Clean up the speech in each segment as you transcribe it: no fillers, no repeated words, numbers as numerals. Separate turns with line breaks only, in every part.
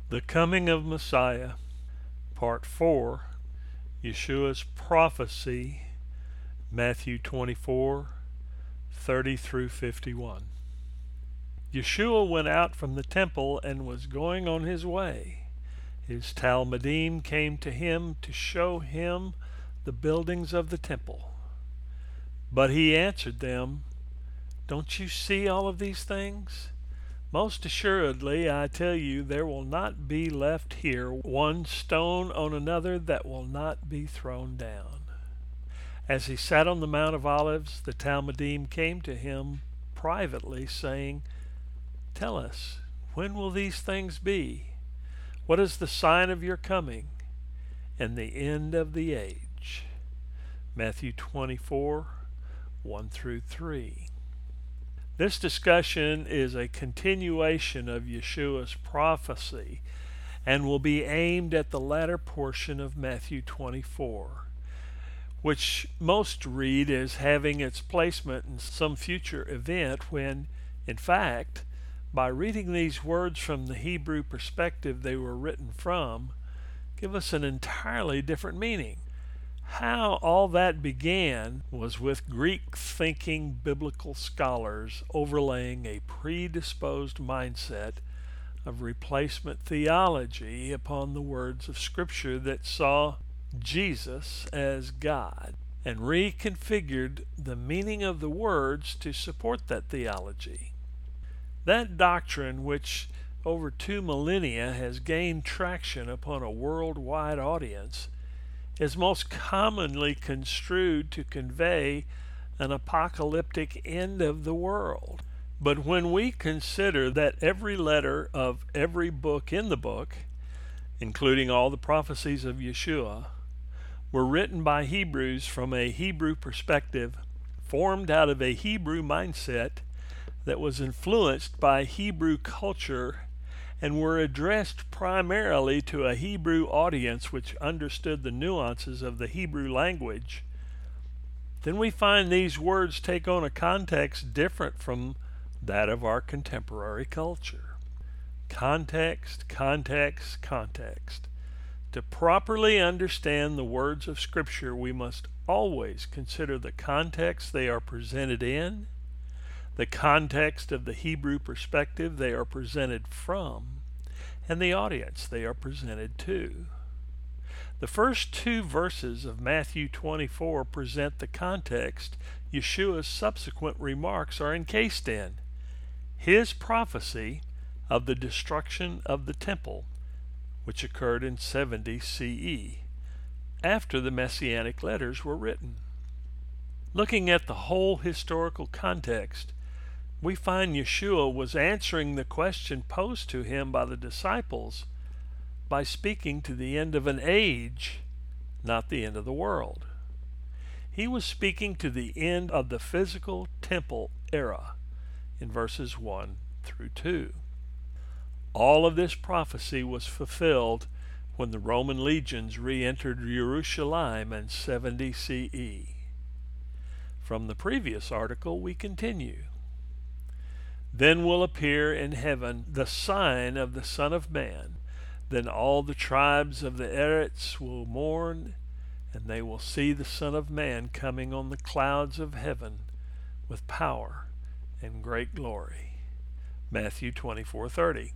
The Coming of Messiah, Part 4, Yeshua's Prophecy, Matthew 24:30 through 51. Yeshua went out from the temple and was going on his way. His Talmidim came to him to show him the buildings of the temple. But he answered them, "Don't you see all of these things? Most assuredly, I tell you, there will not be left here one stone on another that will not be thrown down." As he sat on the Mount of Olives, the Talmidim came to him privately, saying, "Tell us, when will these things be? What is the sign of your coming and the end of the age?" Matthew 24:1 through 3. This discussion is a continuation of Yeshua's prophecy and will be aimed at the latter portion of Matthew 24, which most read as having its placement in some future event when, in fact, by reading these words from the Hebrew perspective they were written from, give us an entirely different meaning. How all that began was with Greek-thinking biblical scholars overlaying a predisposed mindset of replacement theology upon the words of Scripture that saw Jesus as God and reconfigured the meaning of the words to support that theology. That doctrine, which over 2 millennia has gained traction upon a worldwide audience, is most commonly construed to convey an apocalyptic end of the world. But when we consider that every letter of every book in the book, including all the prophecies of Yeshua, were written by Hebrews from a Hebrew perspective, formed out of a Hebrew mindset that was influenced by Hebrew culture, and were addressed primarily to a Hebrew audience which understood the nuances of the Hebrew language, then we find these words take on a context different from that of our contemporary culture. Context, context, context. To properly understand the words of Scripture, we must always consider the context they are presented in, the context of the Hebrew perspective they are presented from, and the audience they are presented to. The first 2 verses of Matthew 24 present the context Yeshua's subsequent remarks are encased in. His prophecy of the destruction of the temple, which occurred in 70 CE, after the Messianic letters were written. Looking at the whole historical context, we find Yeshua was answering the question posed to him by the disciples by speaking to the end of an age, not the end of the world. He was speaking to the end of the physical temple era in verses 1 through 2. All of this prophecy was fulfilled when the Roman legions re-entered Jerusalem in 70 CE. From the previous article we continue. Then will appear in heaven the sign of the Son of Man. Then all the tribes of the Eretz will mourn, and they will see the Son of Man coming on the clouds of heaven with power and great glory. Matthew 24:30.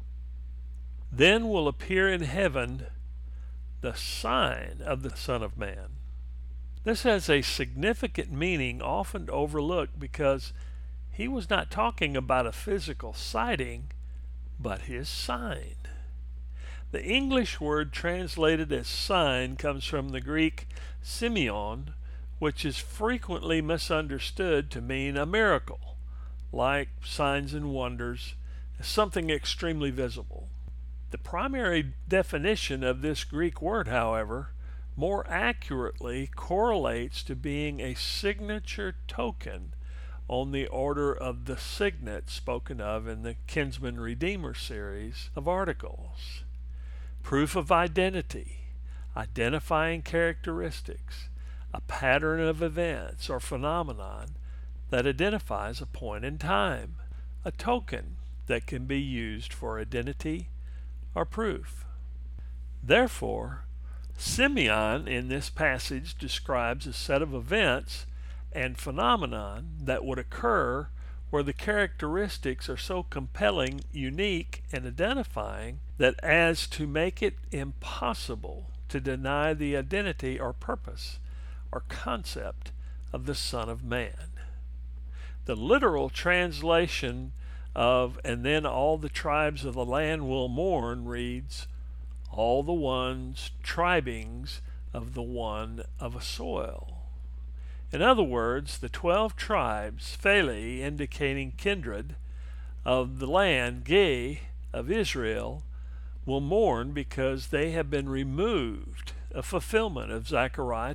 Then will appear in heaven the sign of the Son of Man. This has a significant meaning often overlooked because he was not talking about a physical sighting, but his sign. The English word translated as sign comes from the Greek semeion, which is frequently misunderstood to mean a miracle, like signs and wonders, something extremely visible. The primary definition of this Greek word, however, more accurately correlates to being a signature token on the order of the signet spoken of in the Kinsman Redeemer series of articles. Proof of identity, identifying characteristics, a pattern of events or phenomenon that identifies a point in time, a token that can be used for identity are proof. Therefore, Simeon in this passage describes a set of events and phenomenon that would occur where the characteristics are so compelling, unique, and identifying that as to make it impossible to deny the identity or purpose or concept of the Son of Man. The literal translation of "and then all the tribes of the land will mourn" reads, "all the ones, tribings of the one of a soil." In other words, the 12 tribes, Phali, indicating kindred, of the land, Ge, of Israel, will mourn because they have been removed, a fulfillment of Zechariah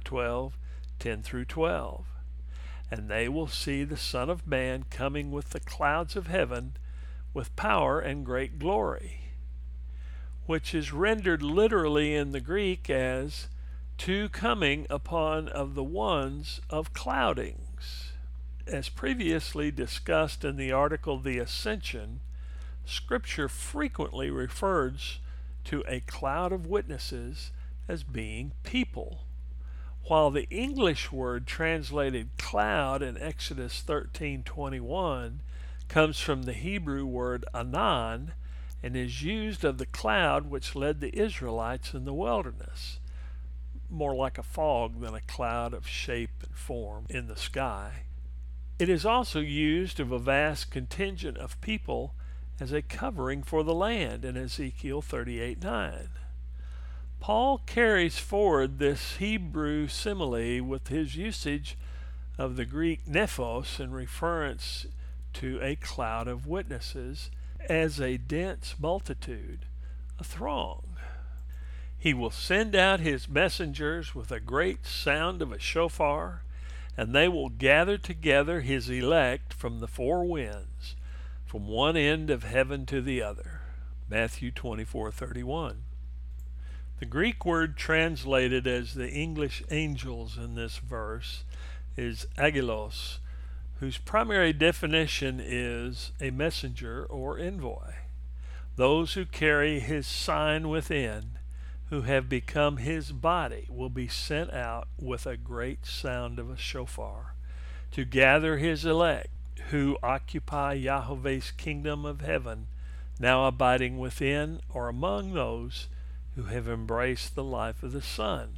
12:10-12. And they will see the Son of Man coming with the clouds of heaven with power and great glory, which is rendered literally in the Greek as "two coming upon of the ones of cloudings." As previously discussed in the article The Ascension, Scripture frequently refers to a cloud of witnesses as being people, while the English word translated cloud in Exodus 13:21 comes from the Hebrew word anan and is used of the cloud which led the Israelites in the wilderness, more like a fog than a cloud of shape and form in the sky. It is also used of a vast contingent of people as a covering for the land in Ezekiel 38:9. Paul carries forward this Hebrew simile with his usage of the Greek nephos in reference to a cloud of witnesses as a dense multitude, a throng. He will send out his messengers with a great sound of a shofar, and they will gather together his elect from the four winds, from one end of heaven to the other. Matthew 24:31. The Greek word translated as the English angels in this verse is angelos, whose primary definition is a messenger or envoy. Those who carry his sign within, who have become his body, will be sent out with a great sound of a shofar to gather his elect, who occupy Yahweh's kingdom of heaven, now abiding within or among those who have embraced the life of the Son.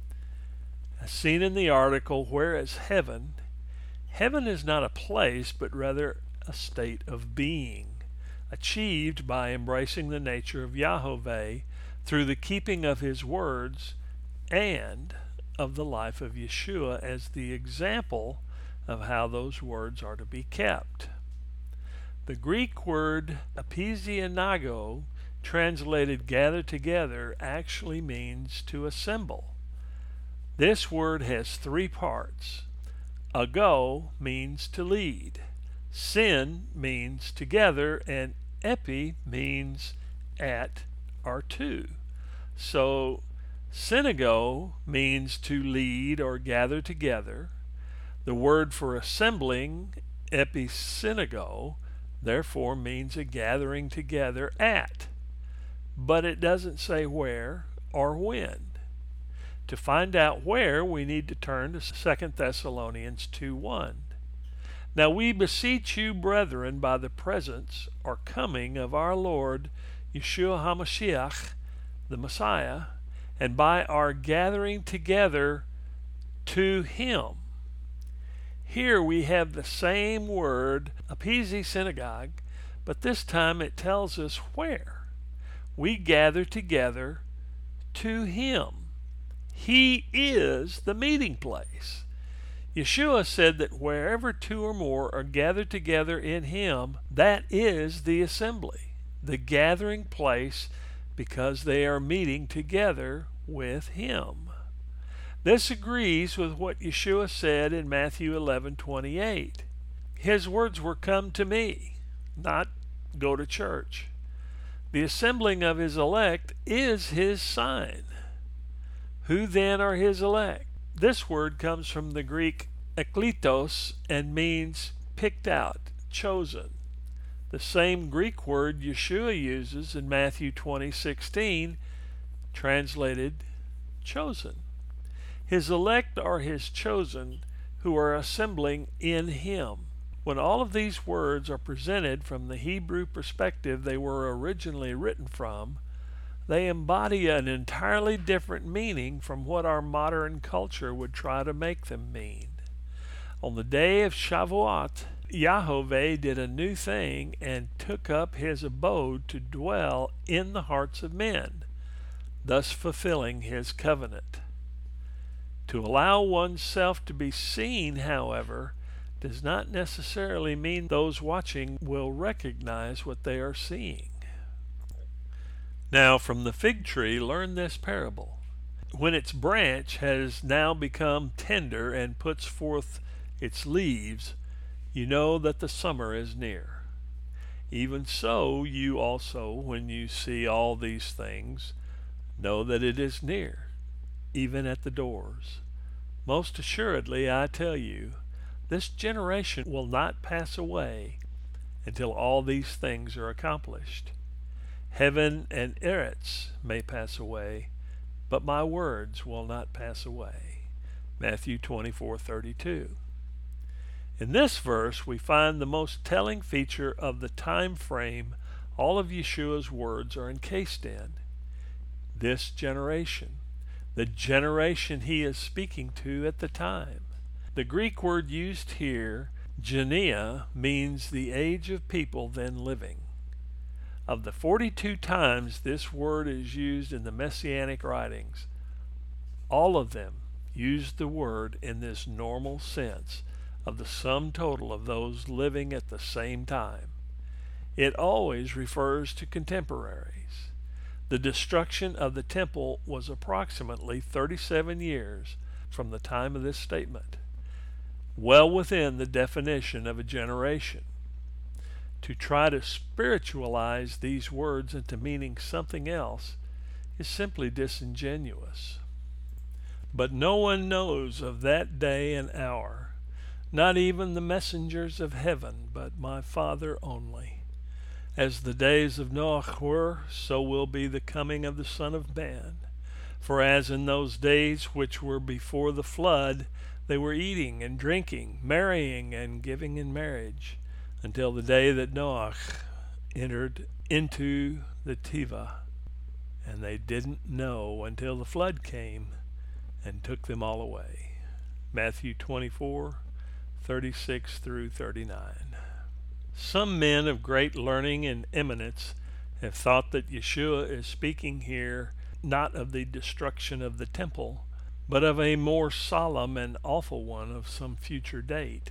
As seen in the article, whereas heaven is not a place, but rather a state of being, achieved by embracing the nature of Yahweh through the keeping of his words and of the life of Yeshua as the example of how those words are to be kept. The Greek word apisianago, translated gather together, actually means to assemble. This word has three parts. Ago means to lead, sin means together, and epi means at or to. So synago means to lead or gather together. The word for assembling, episynago, therefore means a gathering together at, but it doesn't say where or when. To find out where, we need to turn to 2 Thessalonians 2:1. Now we beseech you, brethren, by the presence or coming of our Lord Yeshua HaMashiach, the Messiah, and by our gathering together to him. Here we have the same word, apisi synagogue, but this time it tells us where. We gather together to him. He is the meeting place. Yeshua said that wherever two or more are gathered together in him, that is the assembly, the gathering place, because they are meeting together with him. This agrees with what Yeshua said in Matthew 11:28. His words were, "Come to me," not "go to church." The assembling of his elect is his sign. Who then are his elect? This word comes from the Greek ekletos and means picked out, chosen. the same Greek word Yeshua uses in Matthew 20:16, translated chosen. His elect are his chosen who are assembling in him. When all of these words are presented from the Hebrew perspective they were originally written from, they embody an entirely different meaning from what our modern culture would try to make them mean. On the day of Shavuot, Yahovah did a new thing and took up his abode to dwell in the hearts of men, thus fulfilling his covenant. To allow oneself to be seen, however, does not necessarily mean those watching will recognize what they are seeing. Now, from the fig tree, learn this parable. When its branch has now become tender and puts forth its leaves, you know that the summer is near. Even so, you also, when you see all these things, know that it is near, even at the doors. Most assuredly, I tell you, this generation will not pass away until all these things are accomplished. Heaven and earth may pass away, but my words will not pass away. Matthew 24:32. In this verse, we find the most telling feature of the time frame all of Yeshua's words are encased in. This generation, the generation he is speaking to at the time. The Greek word used here, genea, means the age of people then living. Of the 42 times this word is used in the Messianic writings, all of them use the word in this normal sense of the sum total of those living at the same time. It always refers to contemporaries. The destruction of the temple was approximately 37 years from the time of this statement, well within the definition of a generation. To try to spiritualize these words into meaning something else is simply disingenuous. But no one knows of that day and hour, not even the messengers of heaven, but my Father only. As the days of Noah were, so will be the coming of the Son of Man. For as in those days which were before the flood, they were eating and drinking, marrying and giving in marriage, until the day that Noah entered into the Teva, and they didn't know until the flood came and took them all away. Matthew 24:36 through 39. Some men of great learning and eminence have thought that Yeshua is speaking here not of the destruction of the temple, but of a more solemn and awful one of some future date.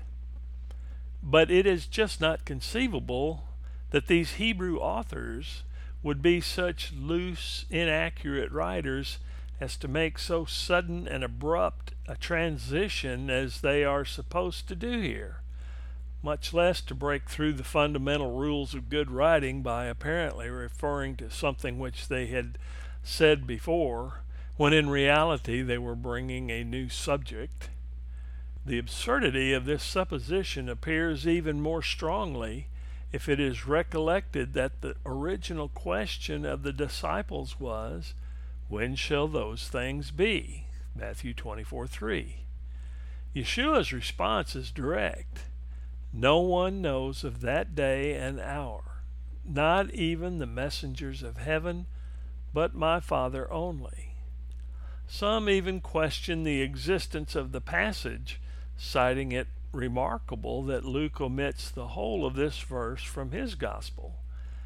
But it is just not conceivable that these Hebrew authors would be such loose, inaccurate writers as to make so sudden and abrupt a transition as they are supposed to do here, much less to break through the fundamental rules of good writing by apparently referring to something which they had said before, when in reality they were bringing a new subject. The absurdity of this supposition appears even more strongly if it is recollected that the original question of the disciples was, "When shall those things be?" Matthew 24:3. Yeshua's response is direct. No one knows of that day and hour, not even the messengers of heaven, but my Father only. Some even question the existence of the passage, citing it remarkable that Luke omits the whole of this verse from his gospel.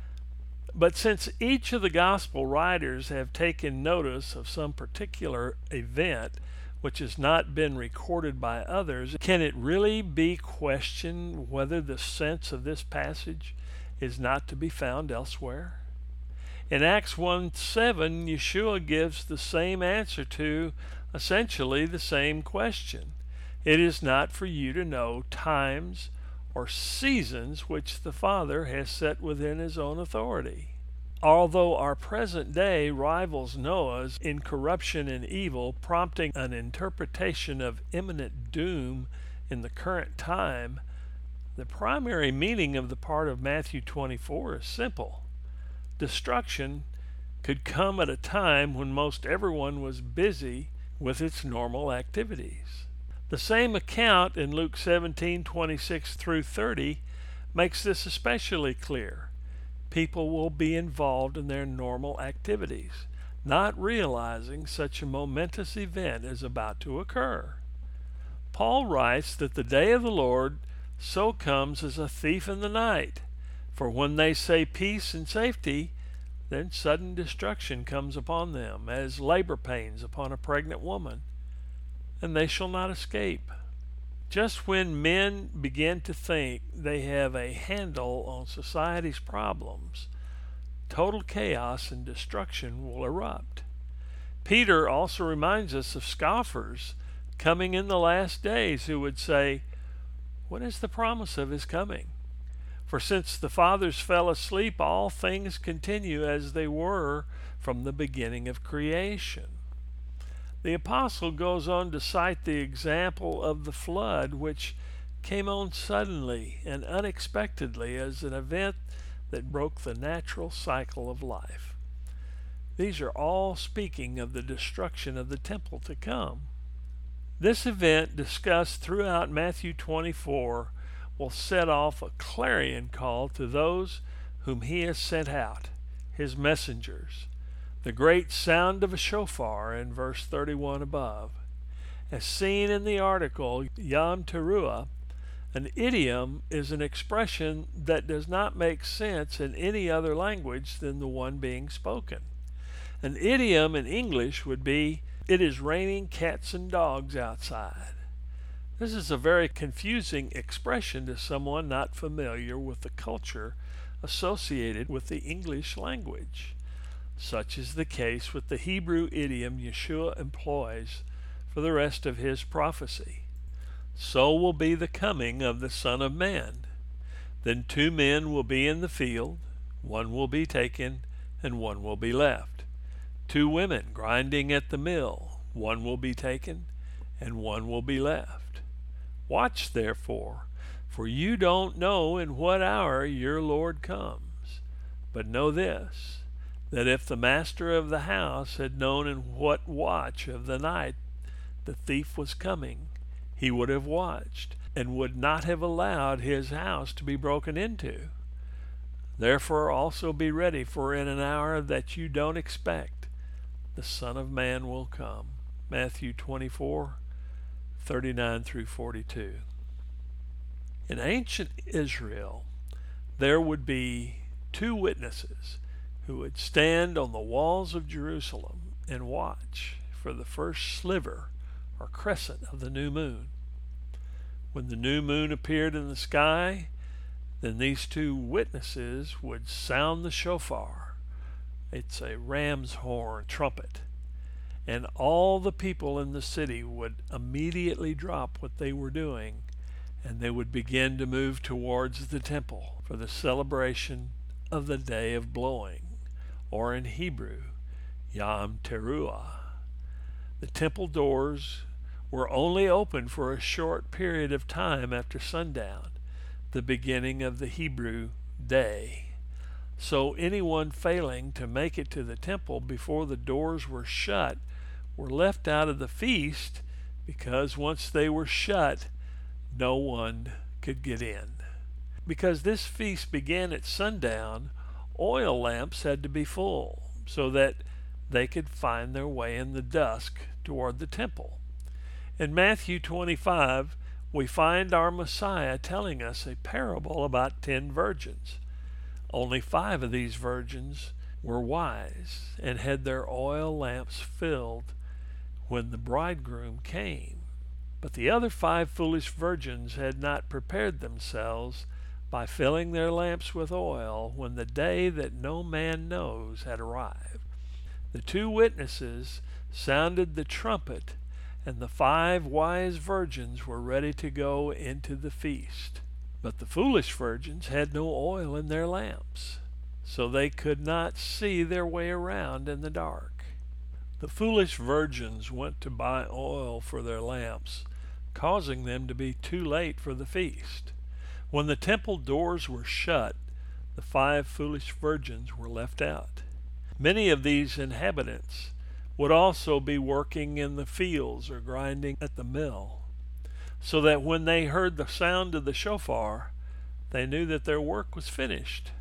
But since each of the gospel writers have taken notice of some particular event which has not been recorded by others, can it really be questioned whether the sense of this passage is not to be found elsewhere? In Acts 1:7, Yeshua gives the same answer to essentially the same question. It is not for you to know times or seasons which the Father has set within his own authority. Although our present day rivals Noah's in corruption and evil, prompting an interpretation of imminent doom in the current time, The primary meaning of the part of Matthew 24 is simple. Destruction could come at a time when most everyone was busy with its normal activities. The same account in Luke 17:26 through 30 makes this especially clear. People will be involved in their normal activities, not realizing such a momentous event is about to occur. Paul writes that the day of the Lord so comes as a thief in the night, for when they say peace and safety, then sudden destruction comes upon them, as labor pains upon a pregnant woman, and they shall not escape. Just when men begin to think they have a handle on society's problems, total chaos and destruction will erupt. Peter also reminds us of scoffers coming in the last days who would say, "What is the promise of his coming? For since the fathers fell asleep, all things continue as they were from the beginning of creation." The apostle goes on to cite the example of the flood, which came on suddenly and unexpectedly as an event that broke the natural cycle of life. These are all speaking of the destruction of the temple to come. This event, discussed throughout Matthew 24, will set off a clarion call to those whom he has sent out, his messengers, the great sound of a shofar in verse 31 above. As seen in the article Yom Teruah, an idiom is an expression that does not make sense in any other language than the one being spoken. An idiom in English would be, "It is raining cats and dogs outside." This is a very confusing expression to someone not familiar with the culture associated with the English language. Such is the case with the Hebrew idiom Yeshua employs for the rest of his prophecy. So will be the coming of the Son of Man. Then 2 men will be in the field, one will be taken, and one will be left. 2 women grinding at the mill, one will be taken, and one will be left. Watch therefore, for you don't know in what hour your Lord comes. But know this, that if the master of the house had known in what watch of the night the thief was coming, he would have watched, and would not have allowed his house to be broken into. Therefore also be ready, for in an hour that you don't expect, the Son of Man will come. Matthew 24:39 through 42. In ancient Israel, there would be 2 witnesses who would stand on the walls of Jerusalem and watch for the first sliver or crescent of the new moon. When the new moon appeared in the sky, then these 2 witnesses would sound the shofar. It's a ram's horn trumpet. And all the people in the city would immediately drop what they were doing, and they would begin to move towards the temple for the celebration of the Day of Blowing, or in Hebrew, Yom Teruah. The temple doors were only open for a short period of time after sundown, the beginning of the Hebrew day. So anyone failing to make it to the temple before the doors were shut were left out of the feast, because once they were shut, no one could get in. Because this feast began at sundown, oil lamps had to be full so that they could find their way in the dusk toward the temple. In Matthew 25, we find our Messiah telling us a parable about 10 virgins. Only 5 of these virgins were wise and had their oil lamps filled when the bridegroom came. But the other 5 foolish virgins had not prepared themselves by filling their lamps with oil when the day that no man knows had arrived. The 2 witnesses sounded the trumpet, and the 5 wise virgins were ready to go into the feast. But the foolish virgins had no oil in their lamps, so they could not see their way around in the dark. The foolish virgins went to buy oil for their lamps, causing them to be too late for the feast. When the temple doors were shut, the 5 foolish virgins were left out. Many of these inhabitants would also be working in the fields or grinding at the mill, so that when they heard the sound of the shofar, they knew that their work was finished.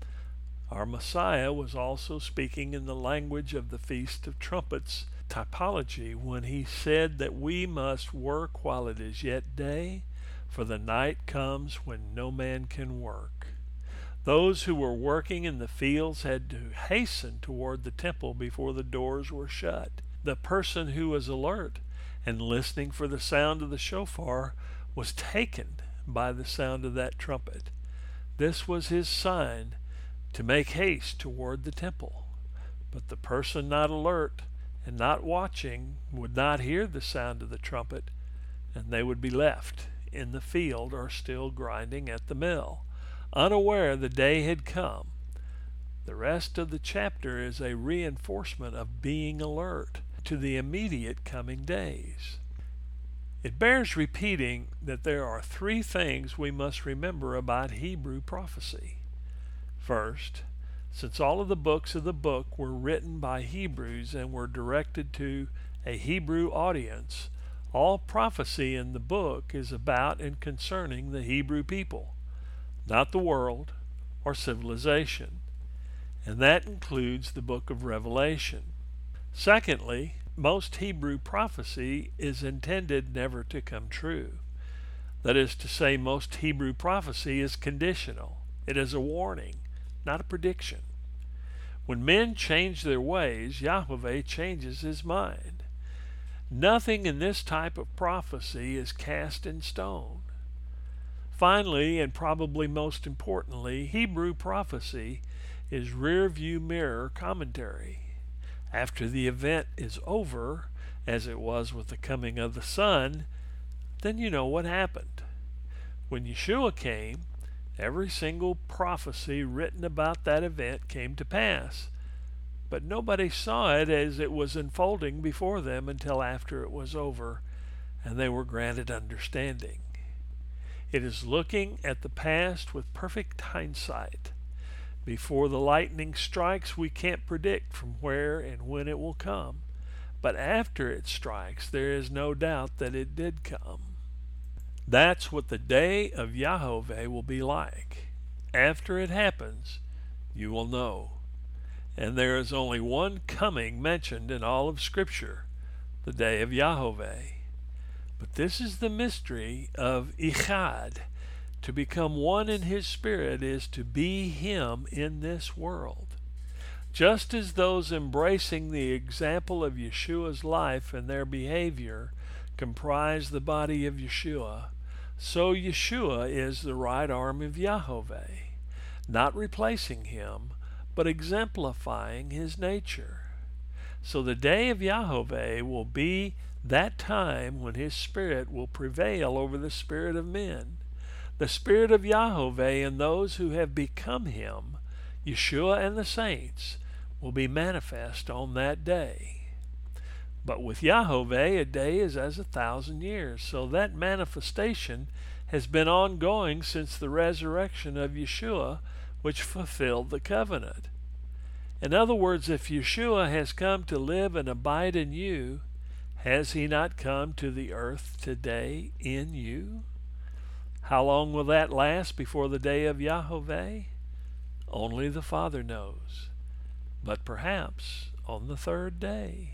Our Messiah was also speaking in the language of the Feast of Trumpets typology when he said that we must work while it is yet day, for the night comes when no man can work. Those who were working in the fields had to hasten toward the temple before the doors were shut. The person who was alert and listening for the sound of the shofar was taken by the sound of that trumpet. This was his sign to make haste toward the temple. But the person not alert and not watching would not hear the sound of the trumpet, and they would be left in the field or still grinding at the mill, unaware the day had come. The rest of the chapter is a reinforcement of being alert to the immediate coming days. It bears repeating that there are 3 things we must remember about Hebrew prophecy. First, since all of the books of the book were written by Hebrews and were directed to a Hebrew audience, all prophecy in the book is about and concerning the Hebrew people, not the world or civilization, and that includes the book of Revelation. Secondly, most Hebrew prophecy is intended never to come true. That is to say, most Hebrew prophecy is conditional. It is a warning, not a prediction. When men change their ways, Yahweh changes his mind. Nothing in this type of prophecy is cast in stone. Finally, and probably most importantly, Hebrew prophecy is rear-view mirror commentary. After the event is over, as it was with the coming of the Son, then you know what happened. When Yeshua came, every single prophecy written about that event came to pass, but nobody saw it as it was unfolding before them until after it was over, and they were granted understanding. It is looking at the past with perfect hindsight. Before the lightning strikes, we can't predict from where and when it will come, but after it strikes, there is no doubt that it did come. That's what the day of Yahweh will be like. After it happens, you will know. And there is only one coming mentioned in all of Scripture, the day of Yahweh. But this is the mystery of Echad. To become one in his spirit is to be him in this world. Just as those embracing the example of Yeshua's life and their behavior comprise the body of Yeshua, so Yeshua is the right arm of Yahweh, not replacing him, but exemplifying his nature. So the day of Yahweh will be that time when his spirit will prevail over the spirit of men. The Spirit of Yahweh and those who have become him, Yeshua and the saints, will be manifest on that day. But with Yahweh, a day is as 1,000 years, so that manifestation has been ongoing since the resurrection of Yeshua, which fulfilled the covenant. In other words, if Yeshua has come to live and abide in you, has he not come to the earth today in you? How long will that last before the day of Yahweh? Only the Father knows, but perhaps on the 3rd day.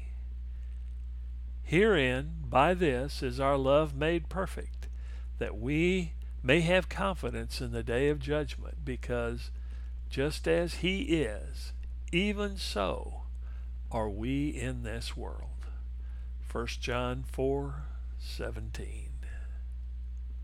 Herein, by this, is our love made perfect, that we may have confidence in the day of judgment, because just as he is, even so are we in this world. 1 John 4:17.